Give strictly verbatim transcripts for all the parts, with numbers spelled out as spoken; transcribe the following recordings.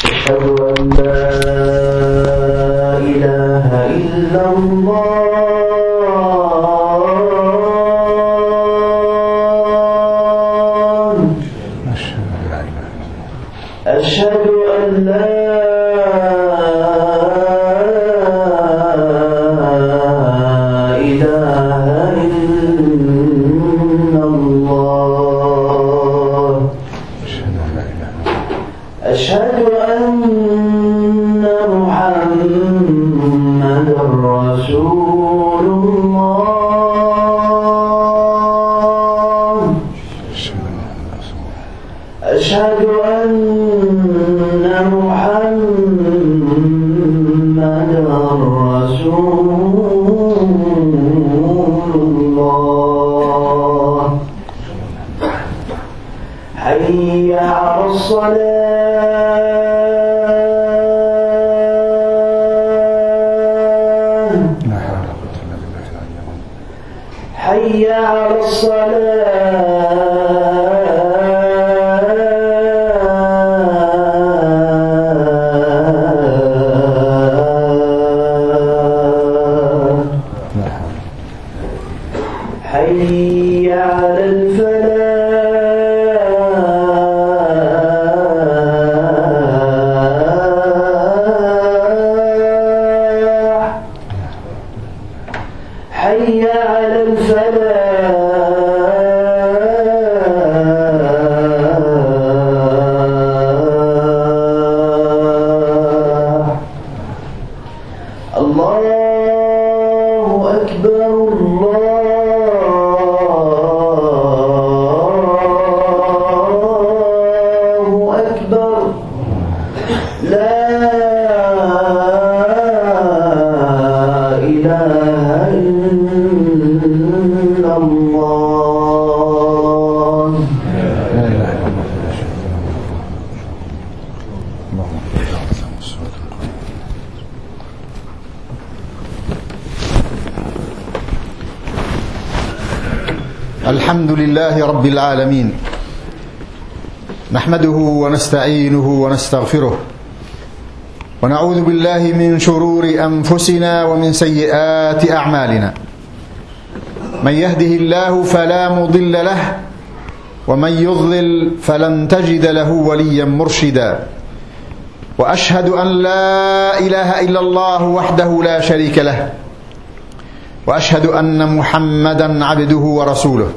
الحمد لله رب العالمين، نحمده ونستعينه ونستغفره، ونعوذ بالله من شرور أنفسنا ومن سيئات أعمالنا. من يهده الله فلا مضل له، ومن يضلل فلن تجد له وليا مرشدا. وأشهد أن لا إله إلا الله وحده لا شريك له، وأشهد أن محمدا عبده ورسوله،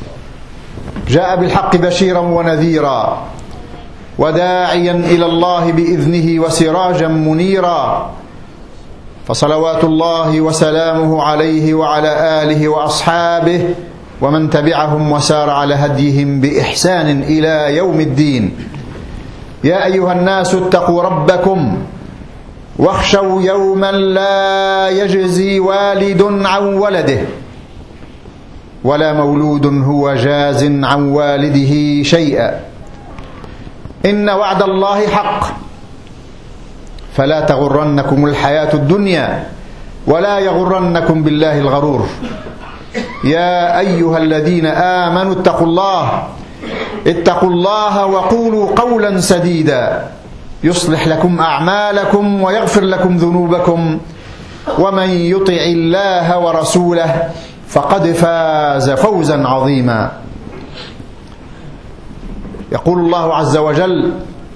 جاء بالحق بشيرا ونذيرا وداعيا إلى الله بإذنه وسراجا منيرا. فصلوات الله وسلامه عليه وعلى آله وأصحابه ومن تبعهم وسار على هديهم بإحسان إلى يوم الدين. يا أيها الناس اتقوا ربكم واخشوا يوما لا يجزي والد عن ولده ولا مولود هو جاز عن والده شيئا. إن وعد الله حق، فلا تغرنكم الحياة الدنيا ولا يغرنكم بالله الغرور. يا أيها الذين آمنوا اتقوا الله اتقوا الله وقولوا قولا سديدا يصلح لكم أعمالكم ويغفر لكم ذنوبكم، ومن يطع الله ورسوله فقد فاز فوزا عظيما. يقول الله عز وجل: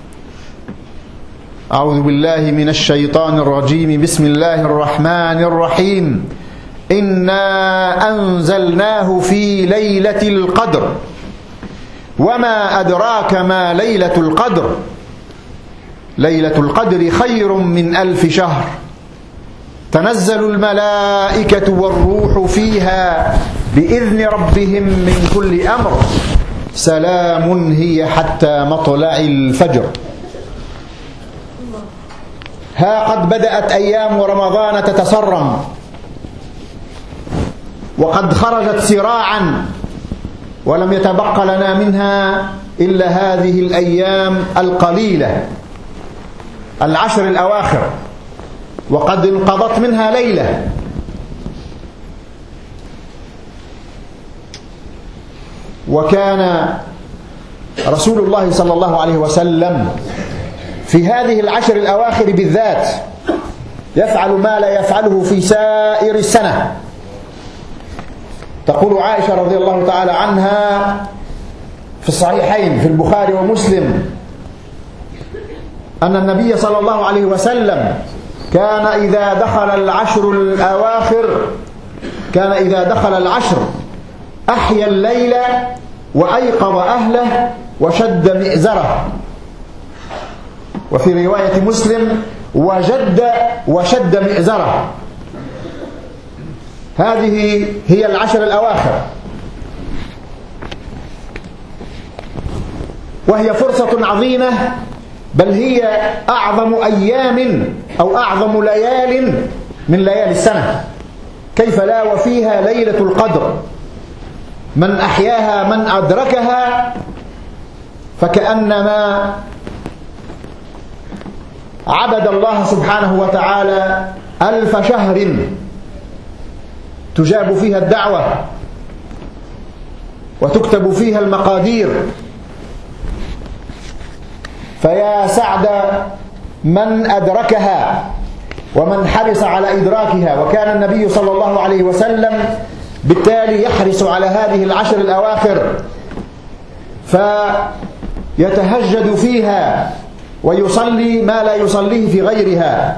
أعوذ بالله من الشيطان الرجيم، بسم الله الرحمن الرحيم. إنا أنزلناه في ليلة القدر وما أدراك ما ليلة القدر ليلة القدر خير من ألف شهر تنزل الملائكة والروح فيها بإذن ربهم من كل أمر سلام هي حتى مطلع الفجر. ها قد بدأت أيام رمضان تتسرم، وقد خرجت سراعا، ولم يتبق لنا منها إلا هذه الأيام القليلة العشر الأواخر، وقد انقضت منها ليلة. وكان رسول الله صلى الله عليه وسلم في هذه العشر الأواخر بالذات يفعل ما لا يفعله في سائر السنة. تقول عائشة رضي الله تعالى عنها في الصحيحين في البخاري ومسلم أن النبي صلى الله عليه وسلم كان إذا دخل العشر الأواخر كان إذا دخل العشر أحيا الليل وأيقظ أهله وشد مئزره، وفي رواية مسلم وجد وشد مئزره. هذه هي العشر الأواخر، وهي فرصة عظيمة، بل هي أعظم أيام أو أعظم ليال من ليالي السنة. كيف لا وفيها ليلة القدر، من أحياها من أدركها فكأنما عبد الله سبحانه وتعالى ألف شهر تجاب فيها الدعوة وتكتب فيها المقادير. فيا سعد من أدركها ومن حرص على إدراكها. وكان النبي صلى الله عليه وسلم بالتالي يحرص على هذه العشر الأواخر، فيتهجد فيها ويصلي ما لا يصليه في غيرها.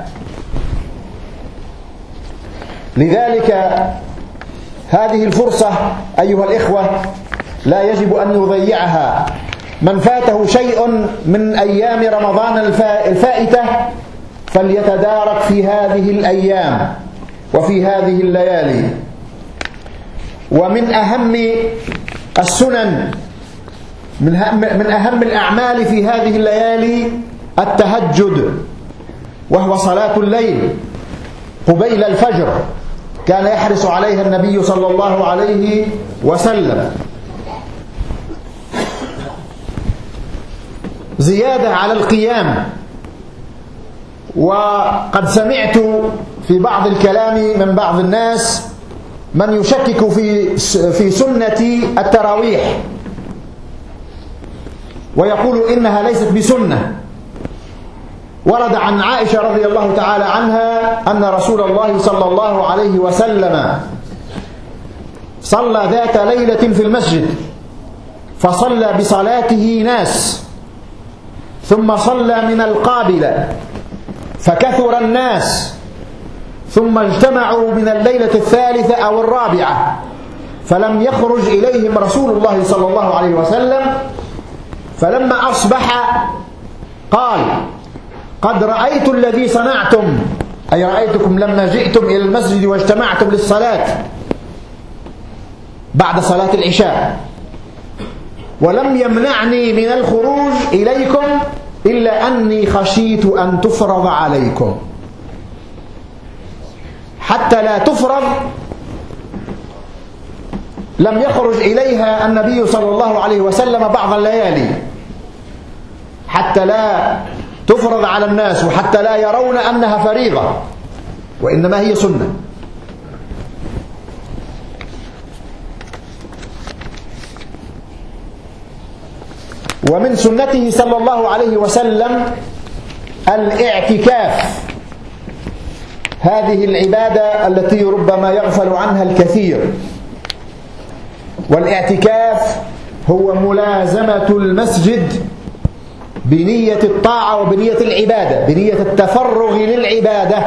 لذلك هذه الفرصة أيها الإخوة لا يجب أن يضيعها. من فاته شيء من أيام رمضان الفائتة فليتدارك في هذه الأيام وفي هذه الليالي. ومن أهم السنن من أهم الأعمال في هذه الليالي التهجد، وهو صلاة الليل قبيل الفجر، كان يحرص عليها النبي صلى الله عليه وسلم. زيادة على القيام. وقد سمعت في بعض الكلام من بعض الناس من يشكك في في سنة التراويح ويقول إنها ليست بسنة. ورد عن عائشة رضي الله تعالى عنها أن رسول الله صلى الله عليه وسلم صلى ذات ليلة في المسجد، فصلى بصلاته ناس، ثم صلى من القابلة فكثر الناس، ثم اجتمعوا من الليلة الثالثة أو الرابعة فلم يخرج إليهم رسول الله صلى الله عليه وسلم. فلما أصبح قال: قد رأيت الذي صنعتم، أي رأيتكم لما جئتم إلى المسجد واجتمعتم للصلاة بعد صلاة العشاء، ولم يمنعني من الخروج إليكم إلا أني خشيت أن تفرض عليكم. حتى لا تفرض لم يخرج إليها النبي صلى الله عليه وسلم بعض الليالي، حتى لا تفرض على الناس وحتى لا يرون أنها فريضة وإنما هي سنة. ومن سنته صلى الله عليه وسلم الاعتكاف، هذه العبادة التي ربما يغفل عنها الكثير. والاعتكاف هو ملازمة المسجد بنية الطاعة وبنية العبادة، بنية التفرغ للعبادة.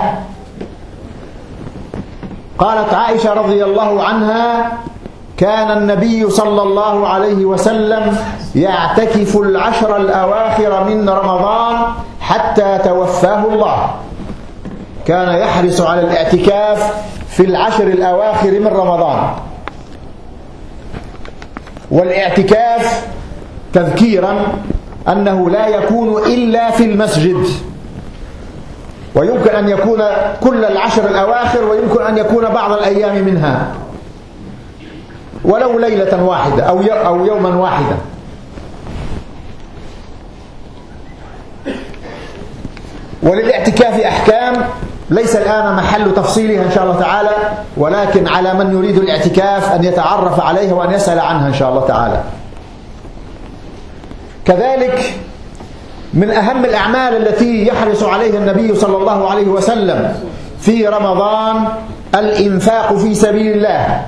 قالت عائشة رضي الله عنها: كان النبي صلى الله عليه وسلم يعتكف العشر الأواخر من رمضان حتى توفاه الله. كان يحرص على الاعتكاف في العشر الأواخر من رمضان. والاعتكاف تذكيرا أنه لا يكون إلا في المسجد، ويمكن أن يكون كل العشر الأواخر، ويمكن أن يكون بعض الأيام منها، ولو ليلة واحدة أو أو يوما واحدا. وللاعتكاف أحكام ليس الآن محل تفصيلها إن شاء الله تعالى، ولكن على من يريد الاعتكاف أن يتعرف عليها وأن يسأل عنها إن شاء الله تعالى. كذلك من أهم الأعمال التي يحرص عليها النبي صلى الله عليه وسلم في رمضان الإنفاق في سبيل الله.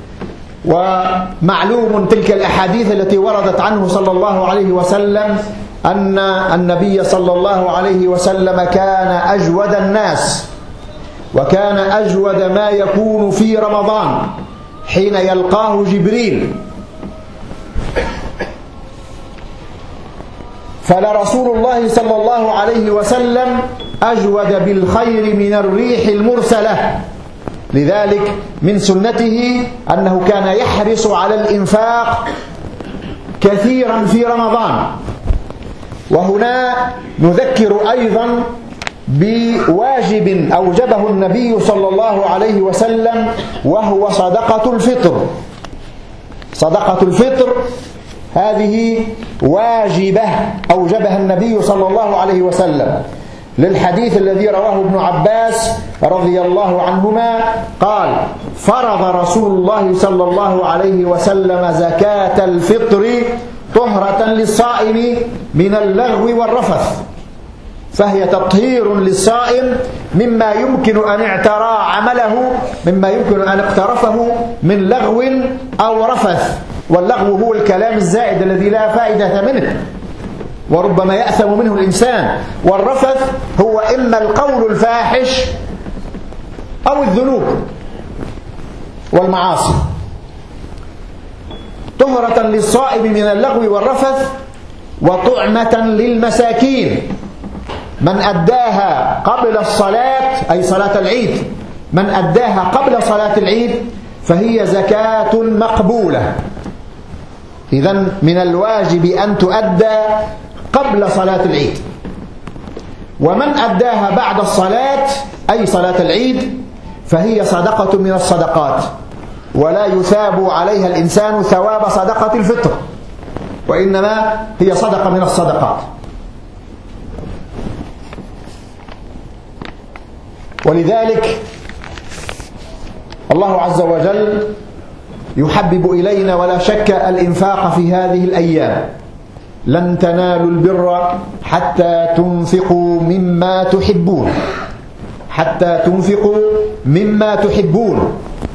ومعلوم تلك الأحاديث التي وردت عنه صلى الله عليه وسلم أن النبي صلى الله عليه وسلم كان أجود الناس، وكان أجود ما يكون في رمضان حين يلقاه جبريل. فلرسول الله صلى الله عليه وسلم أجود بالخير من الريح المرسلة. لذلك من سنته أنه كان يحرص على الإنفاق كثيرا في رمضان. وهنا نذكر أيضا بواجب أوجبه النبي صلى الله عليه وسلم، وهو صدقة الفطر. صدقة الفطر هذه واجبة أوجبها النبي صلى الله عليه وسلم، للحديث الذي رواه ابن عباس رضي الله عنهما قال: فرض رسول الله صلى الله عليه وسلم زكاة الفطر طهرة للصائم من اللغو والرفث، فهي تطهير للصائم مما يمكن أن اعترى عمله، مما يمكن أن اقترفه من لغو أو رفث. واللغو هو الكلام الزائد الذي لا فائدة منه وربما يأثم منه الإنسان، والرفث هو إما القول الفاحش أو الذنوب والمعاصي. طهرة للصائم من اللغو والرفث وطعمة للمساكين. من أداها قبل الصلاة أي صلاة العيد، من أداها قبل صلاة العيد فهي زكاة مقبولة. إذن من الواجب أن تؤدى قبل صلاة العيد. ومن أداها بعد الصلاة أي صلاة العيد فهي صدقة من الصدقات، ولا يثاب عليها الإنسان ثواب صدقة الفطر، وإنما هي صدقة من الصدقات. ولذلك الله عز وجل يحبب إلينا ولا شك الإنفاق في هذه الأيام. لن تنالوا البر حتى تنفقوا مما تحبون، حتى تنفقوا مما تحبون.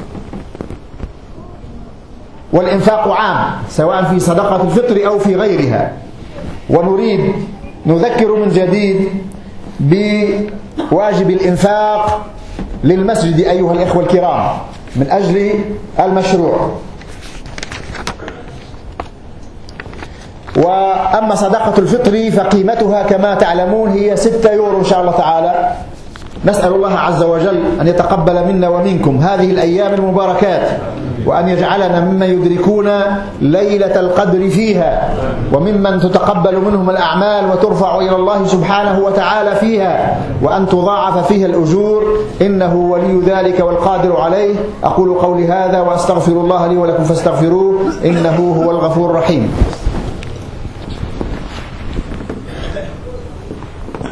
والإنفاق عام سواء في صدقة الفطر أو في غيرها. ونريد نذكر من جديد بواجب الإنفاق للمسجد أيها الإخوة الكرام من أجل المشروع. وأما صدقة الفطر فقيمتها كما تعلمون هي ستة يورو إن شاء الله تعالى. نسأل الله عز وجل أن يتقبل منا ومنكم هذه الأيام المباركات، وأن يجعلنا ممن يدركون ليلة القدر فيها، وممن تتقبل منهم الأعمال وترفع إلى الله سبحانه وتعالى فيها، وأن تضاعف فيها الأجور، إنه ولي ذلك والقادر عليه. أقول قولي هذا وأستغفر الله لي ولكم فاستغفروه إنه هو الغفور الرحيم.